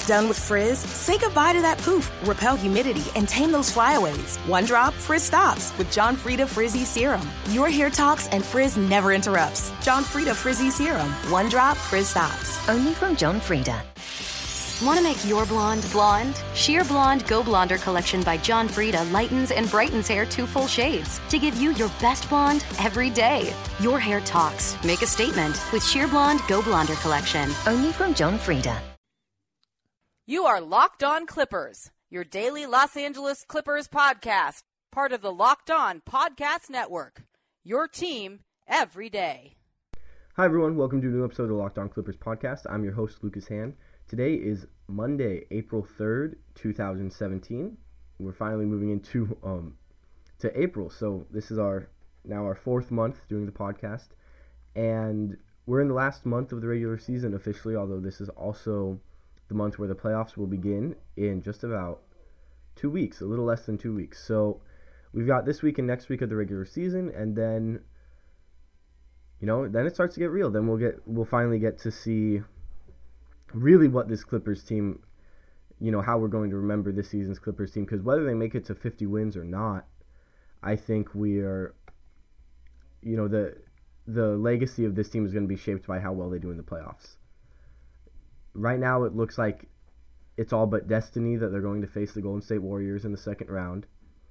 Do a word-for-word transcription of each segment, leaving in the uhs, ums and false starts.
Done with frizz? Say goodbye to that poof, repel humidity, and tame those flyaways. One drop, frizz stops with John Frieda Frizzy Serum. Your hair talks and frizz never interrupts. John Frieda Frizzy Serum. One drop, frizz stops. Only from John Frieda. Want to make your blonde blonde? Sheer Blonde Go Blonder collection by John Frieda lightens and brightens hair two full shades to give you your best blonde every day. Your hair talks. Make a statement with Sheer Blonde Go Blonder collection. Only from John Frieda. You are Locked On Clippers, your daily Los Angeles Clippers podcast, part of the Locked On Podcast Network, your team every day. Hi, everyone. Welcome to a new episode of the Locked On Clippers podcast. I'm your host, Lucas Hand. Today is Monday, April third, twenty seventeen. We're finally moving into um to April, so this is our now our fourth month doing the podcast, and we're in the last month of the regular season officially, although this is also the month where the playoffs will begin in just about two weeks, a little less than two weeks. So we've got this week and next week of the regular season, and then, you know, then it starts to get real. Then we'll get, we'll finally get to see really what this Clippers team, you know, how we're going to remember this season's Clippers team, because whether they make it to fifty wins or not, I think we are, you know, the the legacy of this team is going to be shaped by how well they do in the playoffs. Right now, it looks like it's all but destiny that they're going to face the Golden State Warriors in the second round,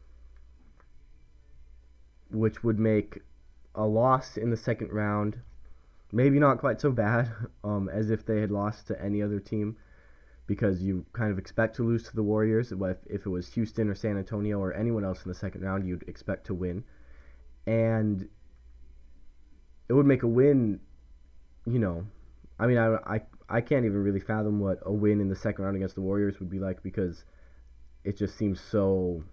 which would make a loss in the second round maybe not quite so bad um, as if they had lost to any other team, because you kind of expect to lose to the Warriors. If, if it was Houston or San Antonio or anyone else in the second round, you'd expect to win. And it would make a win, you know, I mean, I, I, I can't even really fathom what a win in the second round against the Warriors would be like, because it just seems so,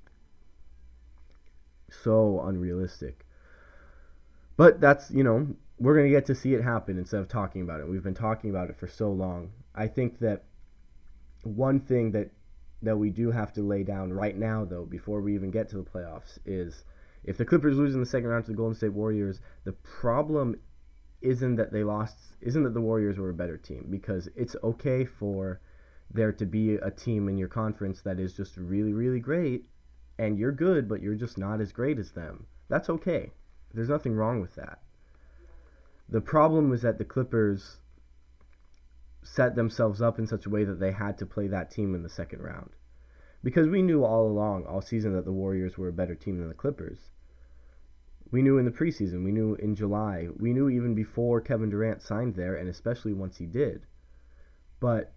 so unrealistic. But that's, you know, we're going to get to see it happen instead of talking about it. We've been talking about it for so long. I think that one thing that that we do have to lay down right now, though, before we even get to the playoffs, is if the Clippers lose in the second round to the Golden State Warriors, the problem isn't that they lost, isn't that the Warriors were a better team, because it's okay for there to be a team in your conference that is just really, really great, and you're good, but you're just not as great as them. That's okay. There's nothing wrong with that. The problem was that the Clippers set themselves up in such a way that they had to play that team in the second round. Because we knew all along, all season, that the Warriors were a better team than the Clippers. We knew in the preseason, we knew in July, we knew even before Kevin Durant signed there, and especially once he did. But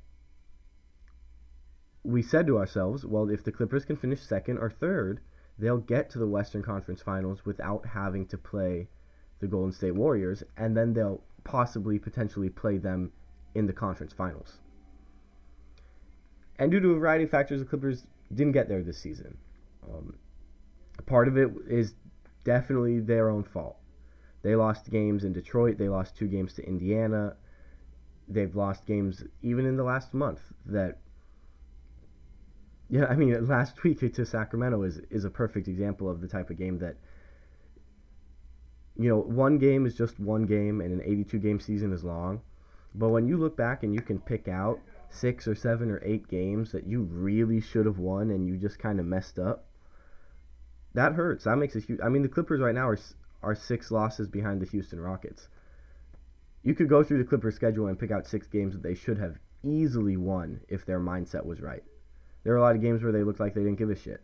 we said to ourselves, well, if the Clippers can finish second or third, they'll get to the Western Conference Finals without having to play the Golden State Warriors, and then they'll possibly, potentially play them in the conference finals. And due to a variety of factors, the Clippers didn't get there this season. Um, part of it is definitely their own fault. They lost games in Detroit. They lost two games to Indiana. They've lost games even in the last month that, yeah, I mean, last week to Sacramento is, is a perfect example of the type of game that, you know, one game is just one game, and an eighty-two game season is long. But when you look back and you can pick out six or seven or eight games that you really should have won and you just kind of messed up, that hurts. That makes a huge... I mean, the Clippers right now are are six losses behind the Houston Rockets. You could go through the Clippers schedule and pick out six games that they should have easily won if their mindset was right. There are a lot of games where they looked like they didn't give a shit.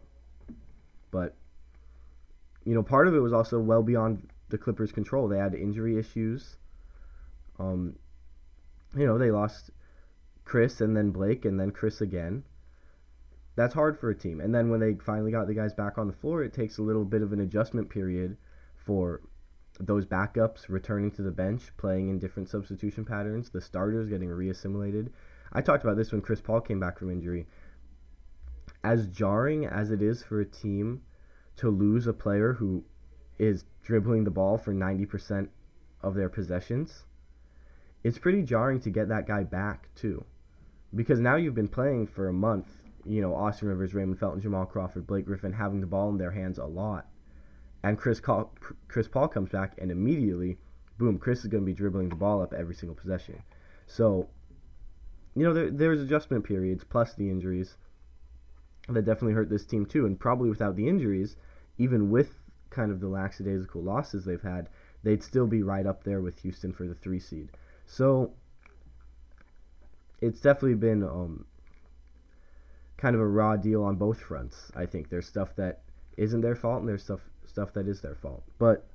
But, you know, part of it was also well beyond the Clippers' control. They had injury issues. Um, you know, they lost Chris and then Blake and then Chris again. That's hard for a team. And then when they finally got the guys back on the floor, it takes a little bit of an adjustment period for those backups returning to the bench, playing in different substitution patterns, the starters getting reassimilated. I talked about this when Chris Paul came back from injury. As jarring as it is for a team to lose a player who is dribbling the ball for ninety percent of their possessions, it's pretty jarring to get that guy back, too. Because now you've been playing for a month, you know, Austin Rivers, Raymond Felton, Jamal Crawford, Blake Griffin having the ball in their hands a lot. And Chris, Call, Chris Paul comes back, and immediately, boom, Chris is going to be dribbling the ball up every single possession. So you know, there there's adjustment periods plus the injuries that definitely hurt this team too. And probably without the injuries, even with kind of the lackadaisical losses they've had, they'd still be right up there with Houston for the three seed. So it's definitely been um, kind of a raw deal on both fronts. I think there's stuff that isn't their fault, and there's stuff stuff that is their fault. But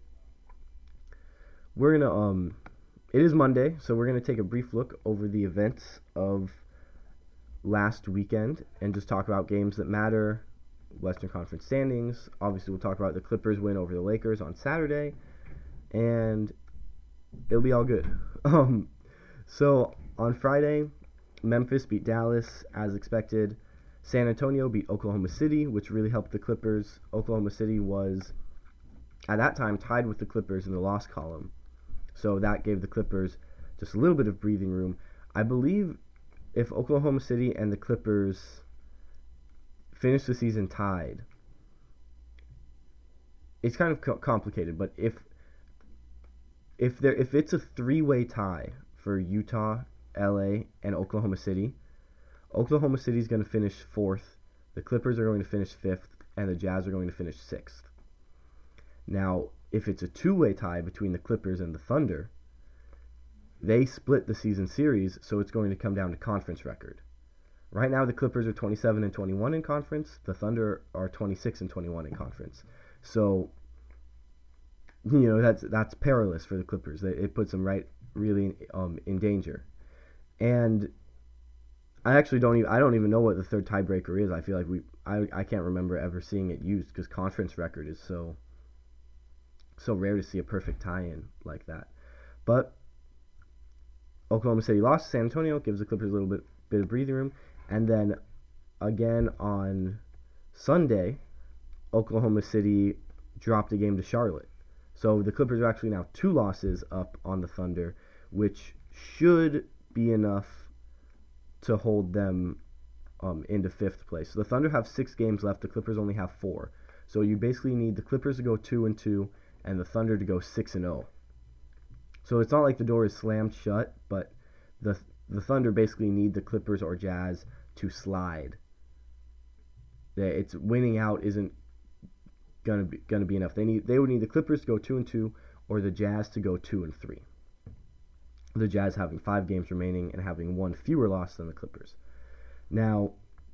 we're gonna um, it is Monday, so we're gonna take a brief look over the events of last weekend and just talk about games that matter, Western Conference standings. Obviously, we'll talk about the Clippers win over the Lakers on Saturday, and it'll be all good. Um, so on Friday, Memphis beat Dallas as expected. San Antonio beat Oklahoma City, which really helped the Clippers. Oklahoma City was, at that time, tied with the Clippers in the loss column. So that gave the Clippers just a little bit of breathing room. I believe if Oklahoma City and the Clippers finish the season tied, it's kind of co- complicated, but if if there if it's a three-way tie for Utah, L A, and Oklahoma City, Oklahoma City is going to finish fourth, the Clippers are going to finish fifth, and the Jazz are going to finish sixth. Now, if it's a two-way tie between the Clippers and the Thunder, they split the season series, so it's going to come down to conference record. Right now, the Clippers are twenty-seven and twenty-one in conference. The Thunder are twenty-six and twenty-one in conference. So, you know, that's that's perilous for the Clippers. It puts them right really um, in danger. And I actually don't even I don't even know what the third tiebreaker is. I feel like we I I can't remember ever seeing it used because conference record is so so rare to see a perfect tie-in like that. But Oklahoma City lost to San Antonio, gives the Clippers a little bit bit of breathing room, and then again on Sunday, Oklahoma City dropped a game to Charlotte. So the Clippers are actually now two losses up on the Thunder, which should be enough to hold them um, into fifth place. So the Thunder have six games left. The Clippers only have four. So you basically need the Clippers to go two and two, and the Thunder to go six and zero. So it's not like the door is slammed shut, but the the Thunder basically need the Clippers or Jazz to slide. It's winning out isn't gonna be gonna be enough. They need they would need the Clippers to go two and two, or the Jazz to go two and three. The Jazz having five games remaining and having one fewer loss than the Clippers. Now,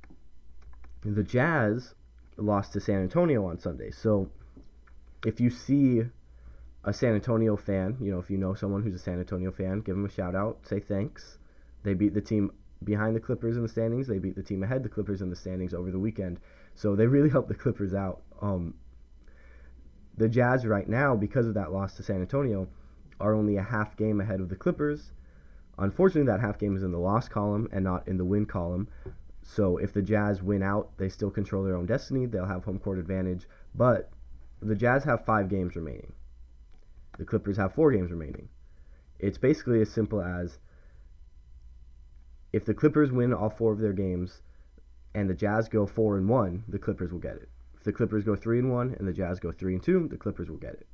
the Jazz lost to San Antonio on Sunday. So if you see a San Antonio fan, you know, if you know someone who's a San Antonio fan, give them a shout out, say thanks. They beat the team behind the Clippers in the standings. They beat the team ahead the Clippers in the standings over the weekend. So they really helped the Clippers out. Um, the Jazz right now, because of that loss to San Antonio, are only a half game ahead of the Clippers. Unfortunately, that half game is in the loss column and not in the win column. So if the Jazz win out, they still control their own destiny. They'll have home court advantage. But the Jazz have five games remaining. The Clippers have four games remaining. It's basically as simple as if the Clippers win all four of their games and the Jazz go four and one, the Clippers will get it. If the Clippers go three and one and the Jazz go three and two, the Clippers will get it.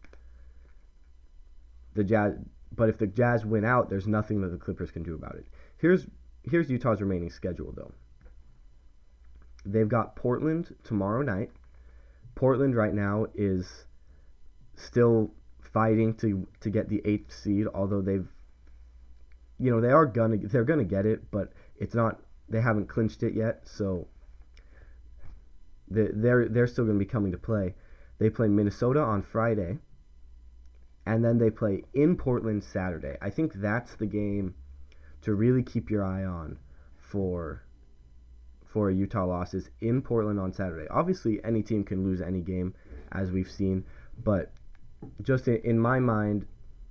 The Jazz, but if the Jazz win out, there's nothing that the Clippers can do about it. Here's here's Utah's remaining schedule though. They've got Portland tomorrow night. Portland right now is still fighting to to get the eighth seed, although they've, you know, they are gonna they're gonna get it, but it's not. They haven't clinched it yet, so they're they're still gonna be coming to play. They play Minnesota on Friday, and then they play in Portland Saturday. I think that's the game to really keep your eye on for for a Utah loss is in Portland on Saturday. Obviously, any team can lose any game, as we've seen, but just in my mind,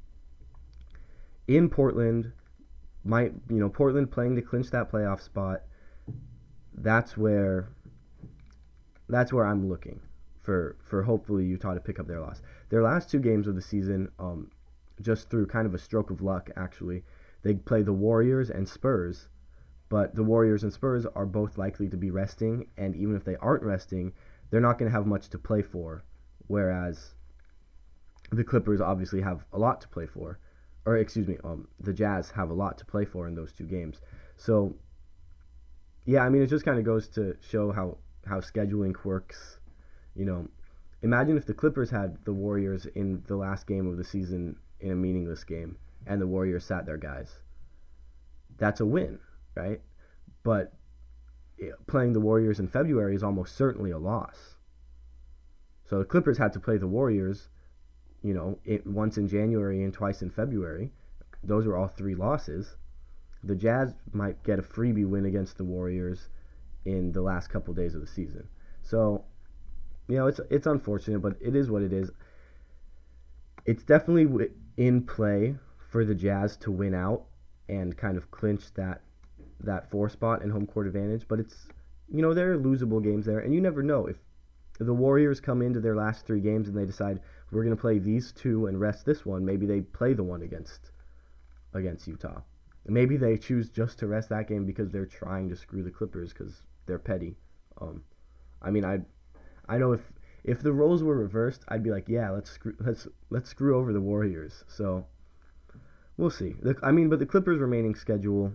in Portland, my you know Portland playing to clinch that playoff spot, that's where that's where I'm looking for for hopefully Utah to pick up their loss. Their last two games of the season, um, just through kind of a stroke of luck, actually, they play the Warriors and Spurs, but the Warriors and Spurs are both likely to be resting, and even if they aren't resting, they're not going to have much to play for, whereas the Clippers obviously have a lot to play for. or excuse me, um, the Jazz have a lot to play for in those two games. So, yeah, I mean, it just kind of goes to show how, how scheduling works. You know, imagine if the Clippers had the Warriors in the last game of the season in a meaningless game, and the Warriors sat their guys. That's a win, right? But playing the Warriors in February is almost certainly a loss. So the Clippers had to play the Warriors, you know, it, once in January and twice in February. Those were all three losses. The Jazz might get a freebie win against the Warriors in the last couple days of the season. So, you know, it's it's unfortunate, but it is what it is. It's definitely in play for the Jazz to win out and kind of clinch that that four spot and home court advantage, but it's, you know, there are losable games there, and you never know. If the Warriors come into their last three games and they decide we're going to play these two and rest this one, maybe they play the one against against Utah. Maybe they choose just to rest that game because they're trying to screw the Clippers because they're petty. Um, I mean, I I know if if the roles were reversed, I'd be like, yeah, let's screw let's let's screw over the Warriors. So we'll see. The, I mean, but the Clippers' remaining schedule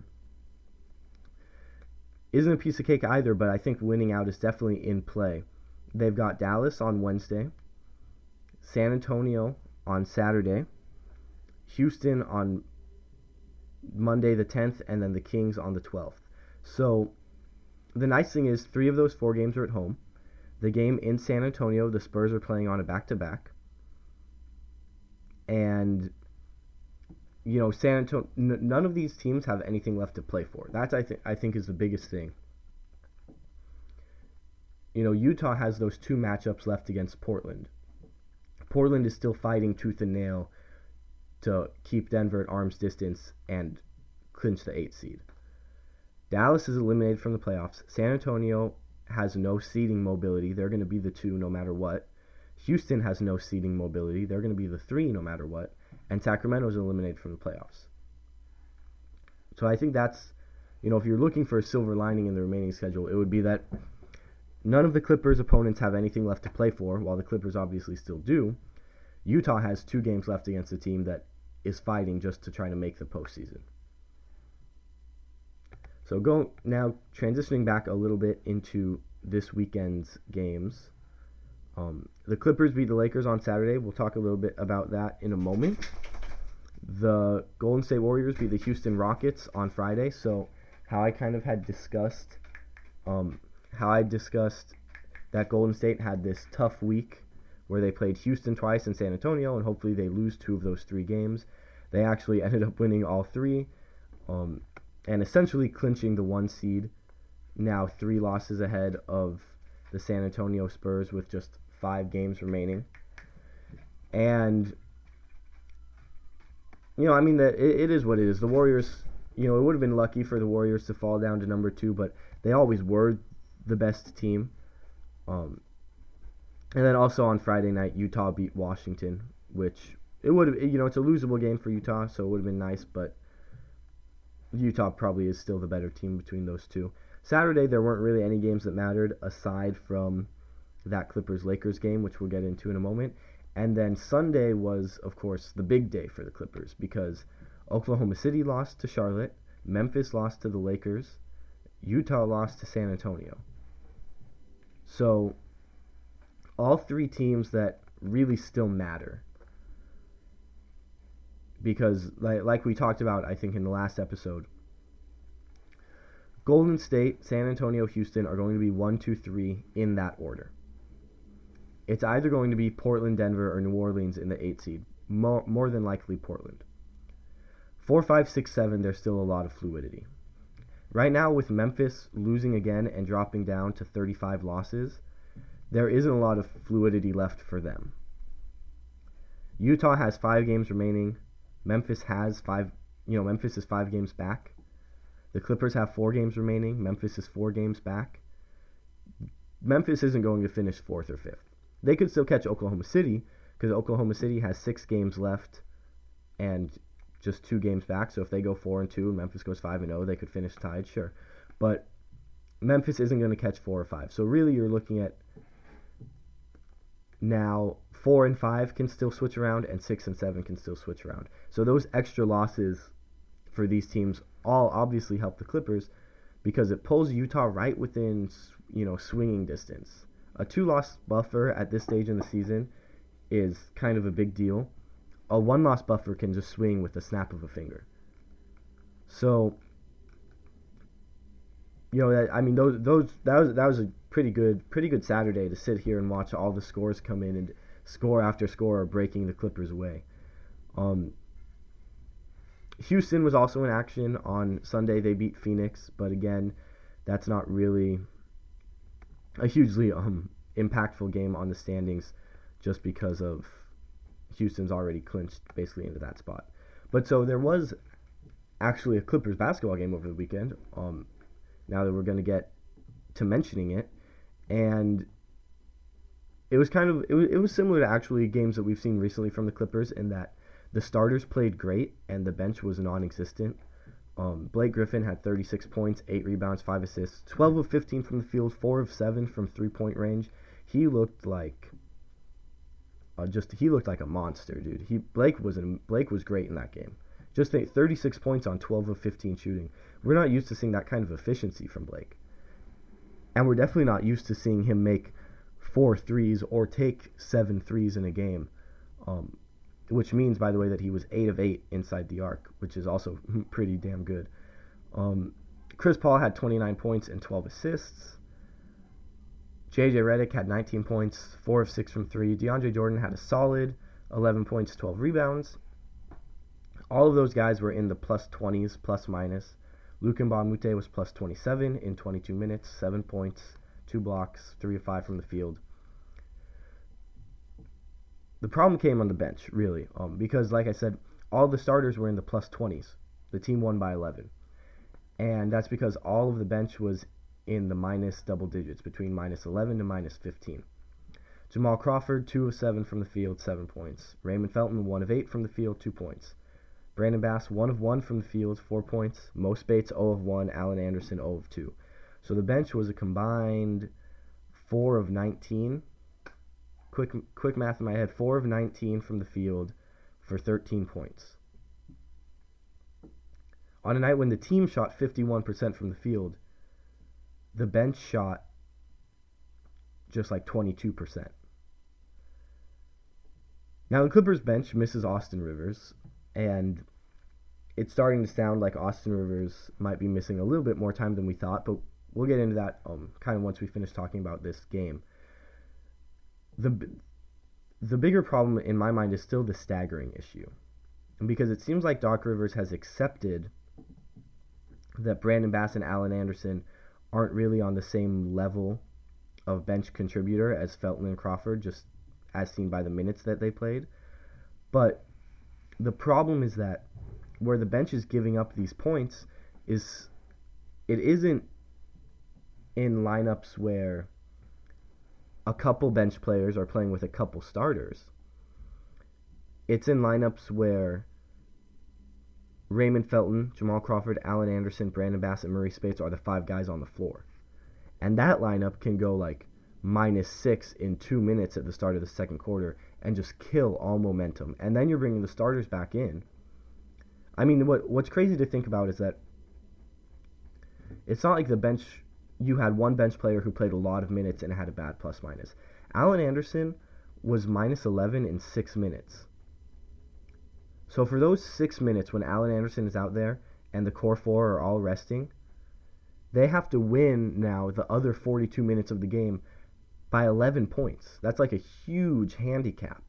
isn't a piece of cake either, but I think winning out is definitely in play. They've got Dallas on Wednesday, San Antonio on Saturday, Houston on Monday the tenth, and then the Kings on the twelfth. So the nice thing is three of those four games are at home. The game in San Antonio, the Spurs are playing on a back-to-back. And, you know, San Antonio, n- none of these teams have anything left to play for. That, I, th- I think, is the biggest thing. You know, Utah has those two matchups left against Portland. Portland is still fighting tooth and nail to keep Denver at arm's distance and clinch the eighth seed. Dallas is eliminated from the playoffs. San Antonio has no seeding mobility. They're going to be the two no matter what. Houston has no seeding mobility. They're going to be the three no matter what. And Sacramento is eliminated from the playoffs. So I think that's, you know, if you're looking for a silver lining in the remaining schedule, it would be that none of the Clippers' opponents have anything left to play for, while the Clippers obviously still do. Utah has two games left against a team that is fighting just to try to make the postseason. So go now transitioning back a little bit into this weekend's games. Um, the Clippers beat the Lakers on Saturday. We'll talk a little bit about that in a moment. The Golden State Warriors beat the Houston Rockets on Friday. So how I kind of had discussed, um, how I discussed that Golden State had this tough week where they played Houston twice and San Antonio, and hopefully they lose two of those three games. They actually ended up winning all three, um, and essentially clinching the one seed, now three losses ahead of the San Antonio Spurs with just five games remaining. And, you know, I mean, the, it, it is what it is. The Warriors, you know, it would have been lucky for the Warriors to fall down to number two, but they always were the best team. Um, and then also on Friday night, Utah beat Washington, which it would have, you know, it's a losable game for Utah, so it would have been nice, but Utah probably is still the better team between those two. Saturday, there weren't really any games that mattered aside from that Clippers-Lakers game, which we'll get into in a moment. And then Sunday was, of course, the big day for the Clippers because Oklahoma City lost to Charlotte, Memphis lost to the Lakers, Utah lost to San Antonio. So all three teams that really still matter. Because, like, like we talked about, I think, in the last episode, Golden State, San Antonio, Houston are going to be one, two, three in that order. It's either going to be Portland, Denver, or New Orleans in the eight seed. More, more than likely Portland. four, five, six, seven, there's still a lot of fluidity. Right now, with Memphis losing again and dropping down to thirty-five losses, there isn't a lot of fluidity left for them. Utah has five games remaining. Memphis has five, you know, Memphis is five games back. The Clippers have four games remaining. Memphis is four games back. Memphis isn't going to finish fourth or fifth. They could still catch Oklahoma City because Oklahoma City has six games left and just two games back. So if they go four and two and Memphis goes five and zero, they could finish tied, sure. But Memphis isn't going to catch four or five. So really, you're looking at Now, four and five can still switch around, and six and seven can still switch around. So those extra losses for these teams all obviously help the Clippers because it pulls Utah right within, you know, swinging distance. A two-loss buffer at this stage in the season is kind of a big deal. A one-loss buffer can just swing with the snap of a finger. So, you know, that, I mean, those those that was that was a pretty good pretty good Saturday to sit here and watch all the scores come in and score after score are breaking the Clippers away. Um, Houston was also in action on Sunday. They beat Phoenix, but again, that's not really a hugely um, impactful game on the standings just because of Houston's already clinched basically into that spot. But so there was actually a Clippers basketball game over the weekend, um, now that we're going to get to mentioning it, and it was kind of, it was, it was similar to actually games that we've seen recently from the Clippers in that the starters played great and the bench was non-existent. Um, Blake Griffin had thirty-six points, eight rebounds, five assists, twelve of fifteen from the field, four of seven from three-point range. He looked like uh, just he looked like a monster, dude. He Blake was in, Blake was great in that game. Just thirty-six points on twelve of fifteen shooting. We're not used to seeing that kind of efficiency from Blake, and we're definitely not used to seeing him make four threes or take seven threes in a game. Um, Which means, by the way, that he was eight of eight inside the arc, which is also pretty damn good. Um, Chris Paul had twenty-nine points and twelve assists. J J Redick had nineteen points, four of six from three. DeAndre Jordan had a solid eleven points, twelve rebounds. All of those guys were in the plus twenties, plus minus. Luc Mbah a Moute was plus twenty-seven in twenty-two minutes, seven points, two blocks, three of five from the field. The problem came on the bench, really, um, because, like I said, all the starters were in the plus twenties. The team won by eleven. And that's because all of the bench was in the minus double digits, between minus eleven to minus fifteen. Jamal Crawford, two of seven from the field, seven points. Raymond Felton, one of eight from the field, two points. Brandon Bass, one of one from the field, four points. Mo Spates, zero of one. Allen Anderson, zero of two. So the bench was a combined four of nineteen. Quick quick math in my head, four of nineteen from the field for thirteen points. On a night when the team shot fifty-one percent from the field, the bench shot just like twenty-two percent. Now the Clippers bench misses Austin Rivers, and it's starting to sound like Austin Rivers might be missing a little bit more time than we thought, but we'll get into that um, kind of once we finish talking about this game. The the bigger problem in my mind is still the staggering issue. And because it seems like Doc Rivers has accepted that Brandon Bass and Allen Anderson aren't really on the same level of bench contributor as Felton and Crawford, just as seen by the minutes that they played. But the problem is that where the bench is giving up these points is it isn't in lineups where a couple bench players are playing with a couple starters. It's in lineups where Raymond Felton, Jamal Crawford, Allen Anderson, Brandon Bass, and Murray Spates are the five guys on the floor. And that lineup can go like minus six in two minutes at the start of the second quarter and just kill all momentum. And then you're bringing the starters back in. I mean, what what's crazy to think about is that it's not like the bench... You had one bench player who played a lot of minutes and had a bad plus minus. Allen Anderson was minus eleven in six minutes. So for those six minutes when Allen Anderson is out there and the core four are all resting, they have to win now the other forty-two minutes of the game by eleven points. That's like a huge handicap.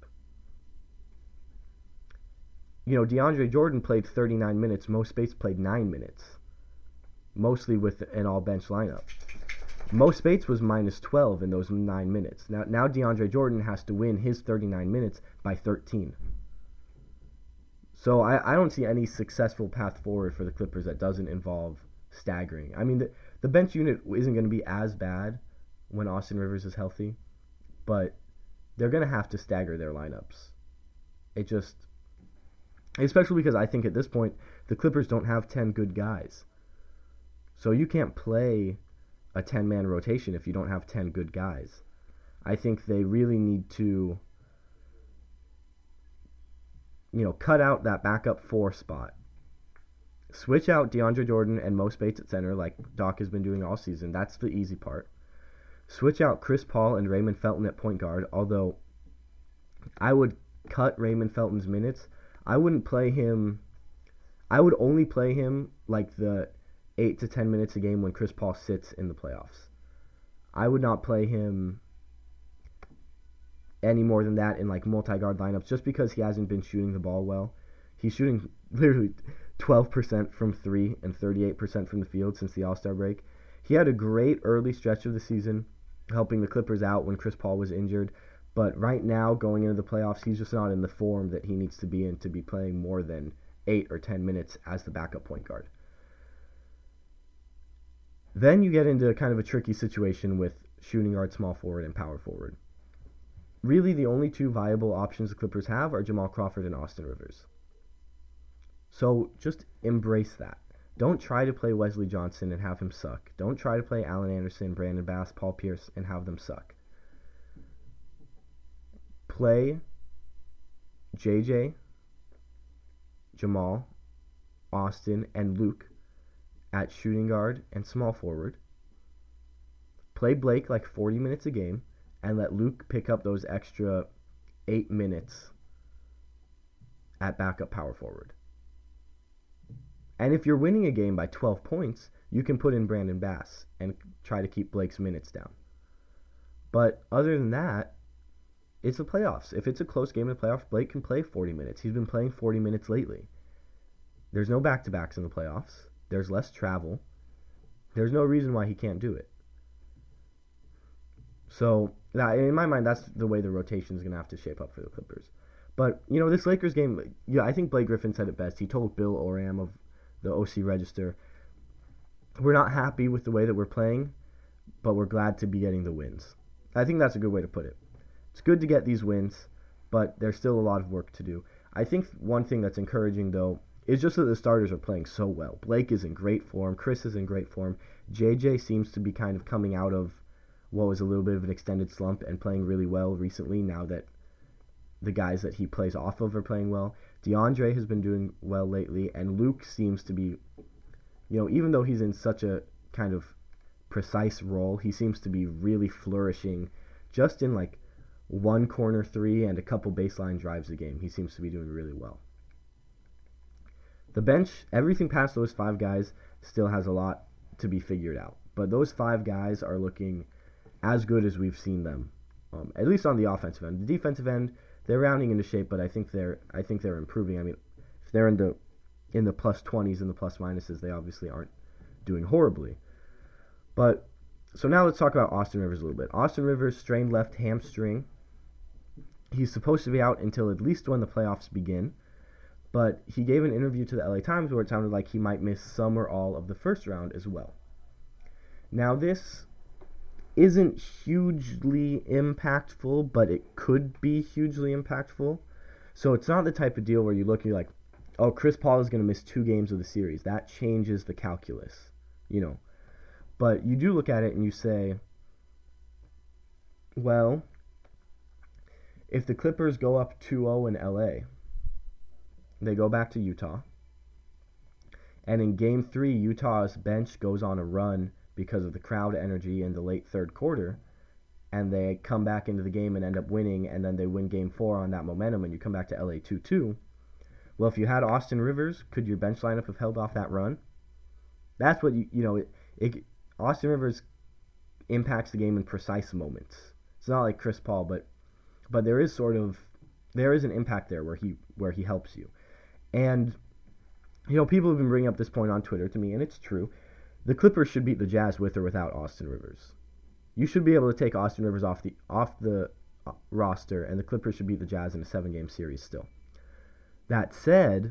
You know, DeAndre Jordan played thirty-nine minutes. Mo Spates played nine minutes. Mostly with an all-bench lineup. Mo Spates was minus twelve in those nine minutes. Now, now DeAndre Jordan has to win his thirty-nine minutes by thirteen. So I, I don't see any successful path forward for the Clippers that doesn't involve staggering. I mean, the, the bench unit isn't going to be as bad when Austin Rivers is healthy, but they're going to have to stagger their lineups. It just... Especially because I think at this point, the Clippers don't have ten good guys. So you can't play a ten-man rotation if you don't have ten good guys. I think they really need to, you know, cut out that backup four spot. Switch out DeAndre Jordan and Mo Spates at center like Doc has been doing all season. That's the easy part. Switch out Chris Paul and Raymond Felton at point guard, although I would cut Raymond Felton's minutes. I wouldn't play him. I would only play him like the eight to ten minutes a game when Chris Paul sits in the playoffs. I would not play him any more than that in like multi-guard lineups just because he hasn't been shooting the ball well. He's shooting literally twelve percent from three and thirty-eight percent from the field since the All-Star break. He had a great early stretch of the season, helping the Clippers out when Chris Paul was injured. But right now, going into the playoffs, he's just not in the form that he needs to be in to be playing more than eight or ten minutes as the backup point guard. Then you get into kind of a tricky situation with shooting guard, small forward, and power forward. Really, the only two viable options the Clippers have are Jamal Crawford and Austin Rivers. So just embrace that. Don't try to play Wesley Johnson and have him suck. Don't try to play Allen Anderson, Brandon Bass, Paul Pierce, and have them suck. Play J J, Jamal, Austin, and Luke at shooting guard and small forward. Play Blake like forty minutes a game, and let Luke pick up those extra eight minutes at backup power forward. And if you're winning a game by twelve points, you can put in Brandon Bass and try to keep Blake's minutes down. But other than that, it's the playoffs. If it's a close game in the playoffs, Blake can play forty minutes. He's been playing forty minutes lately. There's no back-to-backs in the playoffs. There's less travel. There's no reason why he can't do it. So, that, in my mind, that's the way the rotation is going to have to shape up for the Clippers. But, you know, this Lakers game, yeah, I think Blake Griffin said it best. He told Bill Oram of the O C Register, we're not happy with the way that we're playing, but we're glad to be getting the wins. I think that's a good way to put it. It's good to get these wins, but there's still a lot of work to do. I think one thing that's encouraging, though, is just that the starters are playing so well. Blake is in great form. Chris is in great form. J J seems to be kind of coming out of what was a little bit of an extended slump and playing really well recently now that the guys that he plays off of are playing well. DeAndre has been doing well lately, and Luke seems to be, you know, even though he's in such a kind of precise role, he seems to be really flourishing just in like one corner three and a couple baseline drives a game. He seems to be doing really well. The bench, everything past those five guys still has a lot to be figured out, but those five guys are looking as good as we've seen them, um, at least on the offensive end. The defensive end, they're rounding into shape, but I think they're I think they're improving. I mean, if they're in the in the plus twenties and the plus minuses, they obviously aren't doing horribly. But so now let's talk about Austin Rivers a little bit. Austin Rivers strained left hamstring. He's supposed to be out until at least when the playoffs begin, but he gave an interview to the L A Times where it sounded like he might miss some or all of the first round as well. Now this isn't hugely impactful, but it could be hugely impactful. So it's not the type of deal where you look and you're like, oh, Chris Paul is going to miss two games of the series. That changes the calculus, you know. But you do look at it and you say, well, if the Clippers go up two oh in L A, they go back to Utah, and in game three, Utah's bench goes on a run because of the crowd energy in the late third quarter, and they come back into the game and end up winning, and then they win game four on that momentum, and you come back to L A two two. Well, if you had Austin Rivers, could your bench lineup have held off that run? That's what, you you know, it, it Austin Rivers impacts the game in precise moments. It's not like Chris Paul, but but there is sort of, there is an impact there where he where he helps you. And, you know, people have been bringing up this point on Twitter to me, and it's true. The Clippers should beat the Jazz with or without Austin Rivers. You should be able to take Austin Rivers off the off the roster, and the Clippers should beat the Jazz in a seven-game series still. That said,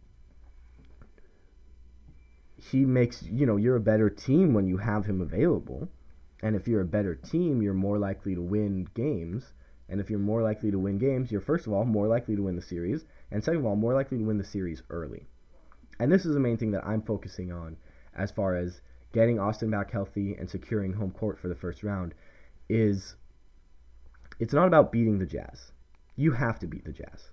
he makes, you know, you're a better team when you have him available. And if you're a better team, you're more likely to win games. And if you're more likely to win games, you're, first of all, more likely to win the series. And second of all, more likely to win the series early. And this is the main thing that I'm focusing on as far as getting Austin back healthy and securing home court for the first round, is it's not about beating the Jazz. You have to beat the Jazz.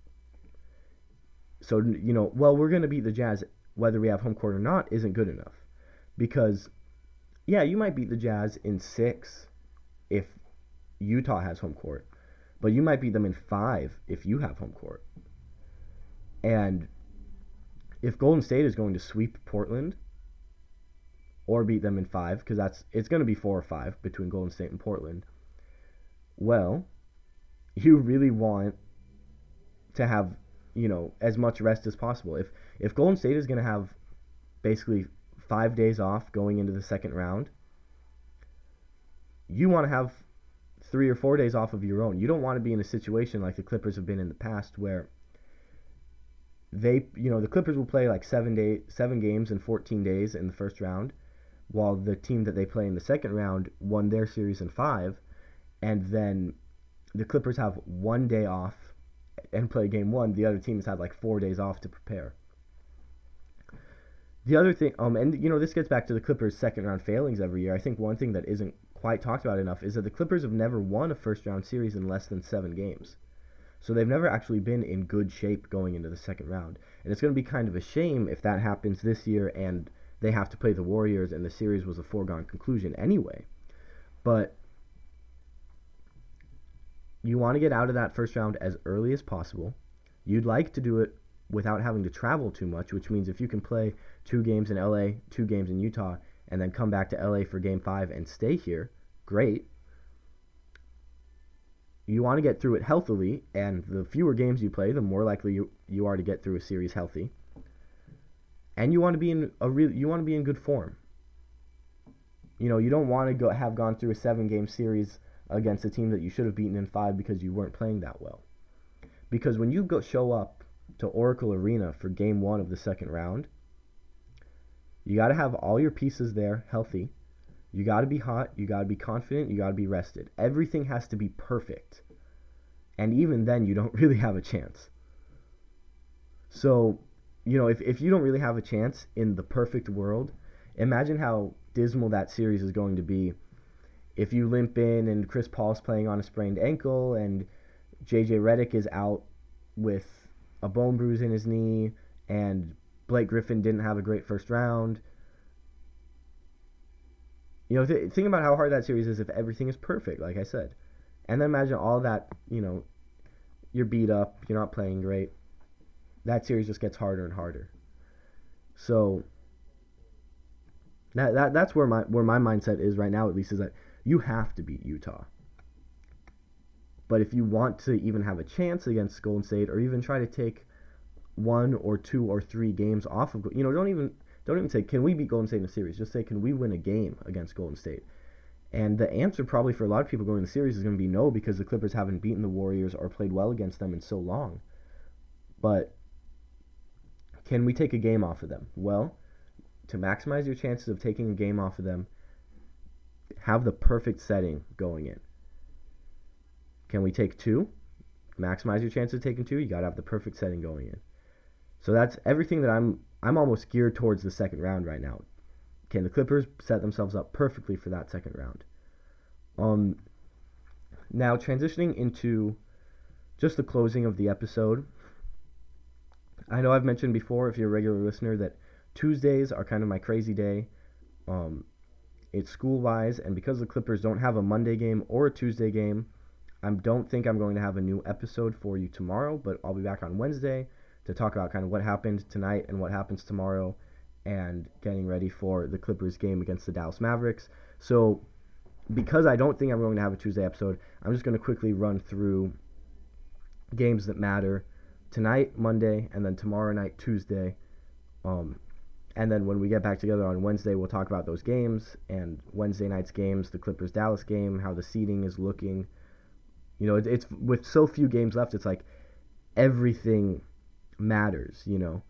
So, you know, well, we're going to beat the Jazz whether we have home court or not isn't good enough. Because, yeah, you might beat the Jazz in six if Utah has home court. But you might beat them in five if you have home court. And if Golden State is going to sweep Portland or beat them in five, because that's it's going to be four or five between Golden State and Portland, well, you really want to have, you know, as much rest as possible. If if Golden State is going to have basically five days off going into the second round, you want to have three or four days off of your own. You don't want to be in a situation like the Clippers have been in the past where they, you know, the Clippers will play like seven day, seven games in fourteen days in the first round, while the team that they play in the second round won their series in five, and then the Clippers have one day off and play game one. The other team has had like four days off to prepare. The other thing, um, and you know, this gets back to the Clippers' second round failings every year. I think one thing that isn't quite talked about enough is that the Clippers have never won a first round series in less than seven games. So they've never actually been in good shape going into the second round. And it's going to be kind of a shame if that happens this year and they have to play the Warriors and the series was a foregone conclusion anyway. But you want to get out of that first round as early as possible. You'd like to do it without having to travel too much, which means if you can play two games in L A, two games in Utah, and then come back to L A for game five and stay here, great. You want to get through it healthily, and the fewer games you play, the more likely you, you are to get through a series healthy. And you want to be in a real you want to be in good form. You know, you don't want to go have gone through a seven-game series against a team that you should have beaten in five because you weren't playing that well. Because when you go show up to Oracle Arena for game one of the second round, you got to have all your pieces there healthy. You got to be hot, you got to be confident, you got to be rested. Everything has to be perfect. And even then, you don't really have a chance. So, you know, if, if you don't really have a chance in the perfect world, imagine how dismal that series is going to be if you limp in and Chris Paul's playing on a sprained ankle and J J Redick is out with a bone bruise in his knee and Blake Griffin didn't have a great first round. You know, th- think about how hard that series is if everything is perfect, like I said. And then imagine all that, you know, you're beat up, you're not playing great. That series just gets harder and harder. So that that that's where my where my mindset is right now, at least, is that you have to beat Utah. But if you want to even have a chance against Golden State, or even try to take one or two or three games off of, you know, don't even don't even say, can we beat Golden State in a series? Just say, can we win a game against Golden State? And the answer probably for a lot of people going to the series is going to be no, because the Clippers haven't beaten the Warriors or played well against them in so long. But can we take a game off of them? Well, to maximize your chances of taking a game off of them, have the perfect setting going in. Can we take two? Maximize your chances of taking two. You got to have the perfect setting going in. So that's everything that I'm I'm almost geared towards the second round right now. Can the Clippers set themselves up perfectly for that second round? Um, now, transitioning into just the closing of the episode, I know I've mentioned before, if you're a regular listener, that Tuesdays are kind of my crazy day. Um, it's school-wise, and because the Clippers don't have a Monday game or a Tuesday game, I don't think I'm going to have a new episode for you tomorrow, but I'll be back on Wednesday to talk about kind of what happened tonight and what happens tomorrow, and getting ready for the Clippers game against the Dallas Mavericks. So because I don't think I'm going to have a Tuesday episode, I'm just going to quickly run through games that matter tonight, Monday, and then tomorrow night, Tuesday. Um, and then when we get back together on Wednesday, we'll talk about those games, and Wednesday night's games, the Clippers-Dallas game, how the seeding is looking. You know, it, it's with so few games left, it's like everything matters, you know.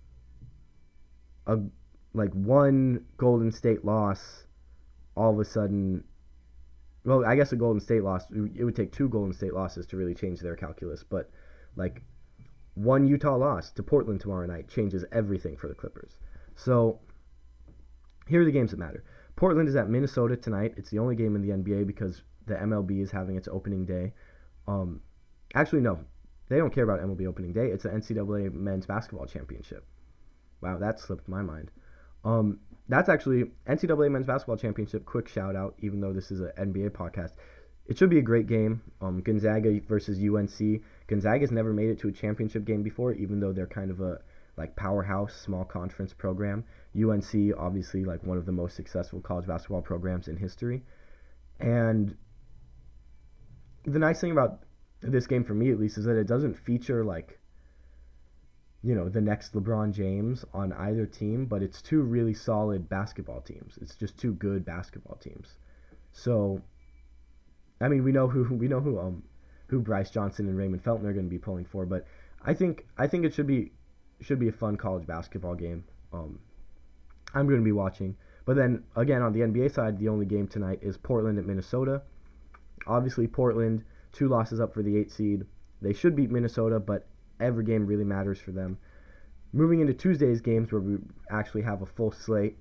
A, like one Golden State loss, all of a sudden, well, I guess a Golden State loss, it would take two Golden State losses to really change their calculus, but like one Utah loss to Portland tomorrow night changes everything for the Clippers. So here are the games that matter. Portland is at Minnesota tonight. It's the only game in the N B A because the M L B is having its opening day. Um, actually, no, they don't care about M L B opening day. It's the N C double A Men's Basketball Championship. Wow, that slipped my mind. Um, that's actually N C double A Men's Basketball Championship. Quick shout out, even though this is an N B A podcast. It should be a great game. Um, Gonzaga versus U N C. Gonzaga's never made it to a championship game before, even though they're kind of a like powerhouse small conference program. U N C, obviously, like one of the most successful college basketball programs in history. And the nice thing about this game, for me at least, is that it doesn't feature like, you know, the next LeBron James on either team, but it's two really solid basketball teams. It's just two good basketball teams. So, I mean, we know who we know who um who Bryce Johnson and Raymond Felton are going to be pulling for, but I think I think it should be should be a fun college basketball game. Um, I'm going to be watching. But then again, on the N B A side, the only game tonight is Portland at Minnesota. Obviously, Portland, two losses up for the eight seed. They should beat Minnesota, but every game really matters for them. Moving into Tuesday's games, where we actually have a full slate.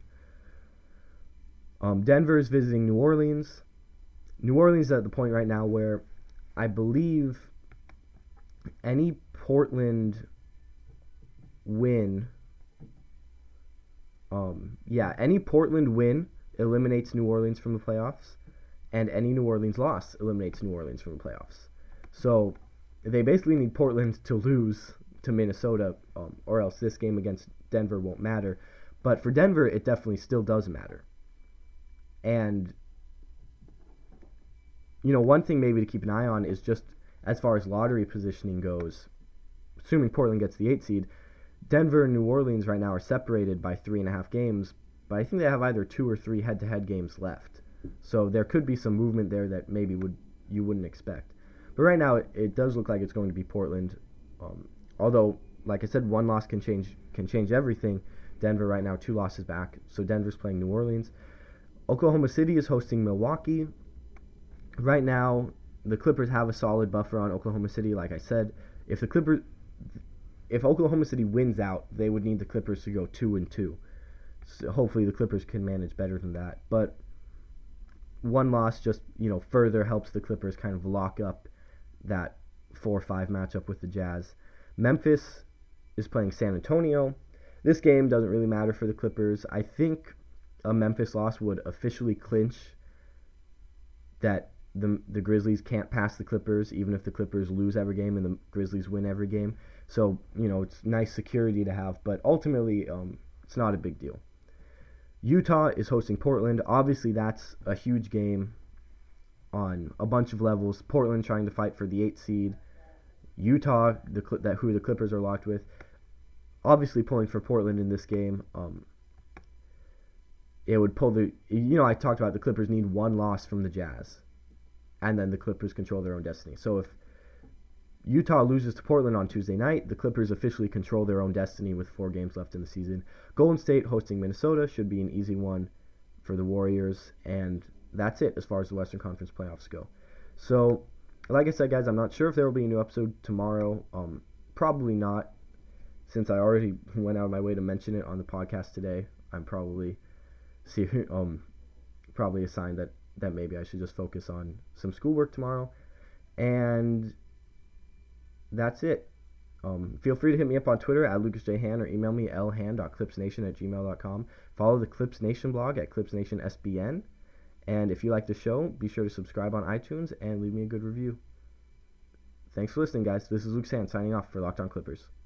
Um, Denver is visiting New Orleans. New Orleans is at the point right now where I believe any Portland win, um, yeah, any Portland win eliminates New Orleans from the playoffs, and any New Orleans loss eliminates New Orleans from the playoffs. So they basically need Portland to lose to Minnesota, um, or else this game against Denver won't matter. But for Denver, it definitely still does matter. And, you know, one thing maybe to keep an eye on is just as far as lottery positioning goes, assuming Portland gets the eight seed, Denver and New Orleans right now are separated by three and a half games, but I think they have either two or three head-to-head games left. So there could be some movement there that maybe would you wouldn't expect. But right now, it, it does look like it's going to be Portland. Um, although, like I said, one loss can change can change everything. Denver right now, two losses back. So Denver's playing New Orleans. Oklahoma City is hosting Milwaukee. Right now, the Clippers have a solid buffer on Oklahoma City. Like I said, if the Clippers, if Oklahoma City wins out, they would need the Clippers to go two and two. So hopefully, the Clippers can manage better than that. But one loss just, you know, further helps the Clippers kind of lock up that four five matchup with the Jazz. Memphis is playing San Antonio. This game doesn't really matter for the Clippers. I think a Memphis loss would officially clinch that the the Grizzlies can't pass the Clippers, even if the Clippers lose every game and the Grizzlies win every game. So, you know, it's nice security to have, but ultimately, um, it's not a big deal. Utah is hosting Portland. Obviously, that's a huge game on a bunch of levels. Portland trying to fight for the eighth seed. Utah, the that who the Clippers are locked with, obviously pulling for Portland in this game. Um, it would pull the, you know, I talked about the Clippers need one loss from the Jazz, and then the Clippers control their own destiny. So if Utah loses to Portland on Tuesday night, the Clippers officially control their own destiny with four games left in the season. Golden State hosting Minnesota should be an easy one for the Warriors, and that's it as far as the Western Conference playoffs go. So, like I said, guys, I'm not sure if there will be a new episode tomorrow. Um, probably not, since I already went out of my way to mention it on the podcast today. I'm probably see um probably a sign that, that maybe I should just focus on some schoolwork tomorrow. And that's it. Um, feel free to hit me up on Twitter at Lucas J. Han or email me l han dot clips nation at gmail dot com. Follow the Clips Nation blog at Clips Nation S B N. And if you like the show, be sure to subscribe on iTunes and leave me a good review. Thanks for listening, guys. This is Luke Sand signing off for Locked On Clippers.